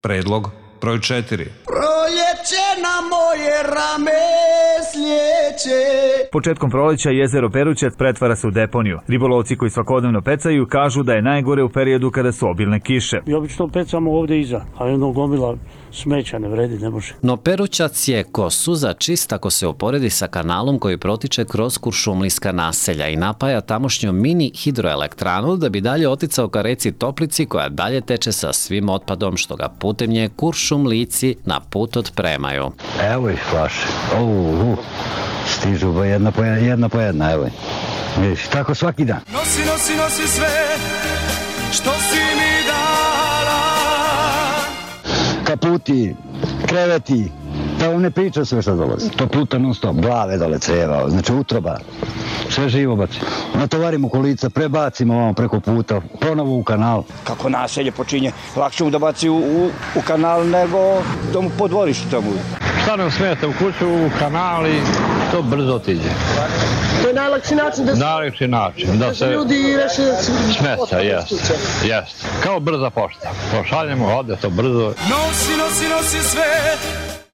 Predlog broj 4. Proljeće na moje rame slijeće. Početkom proleća jezero Perućac pretvara se u deponiju. Ribolovci koji svakodnevno pecaju kažu da je najgore u periodu kada su obilne kiše. Mi obično pecamo ovde iza, a jedno gomila smeća ne vredi, ne može. No Perućac je ko suza čist ako se uporedi sa kanalom koji protiče kroz kuršumlijska naselja i napaja tamošnju mini hidroelektranu da bi dalje oticao ka reci Toplici koja dalje teče sa svim otpadom što ga putem nje Kuršumlijci na put otpremaju. Evo ih flaše. Stižu jedna po jedna, evo. Vidiš, tako svaki dan. Nosi sve što si mi dala. Kaputi, kreveti, da vam ne priča sve što dolazi. To pluta non stop, glave dole creva, znači utroba, sve živo baci. Natovarimo kolica, prebacimo vam preko puta, ponovo u kanal. Kako naselje počinje, lakše mu da baci u kanal nego da mu po dvorištu tamo. Šta nam smeta u kuću, u kanal i to brzo otiđe. To je najlakši način da se ljudi reše smeta, jest. Kao brza pošta. Pošaljemo, ode to brzo. Nosi sve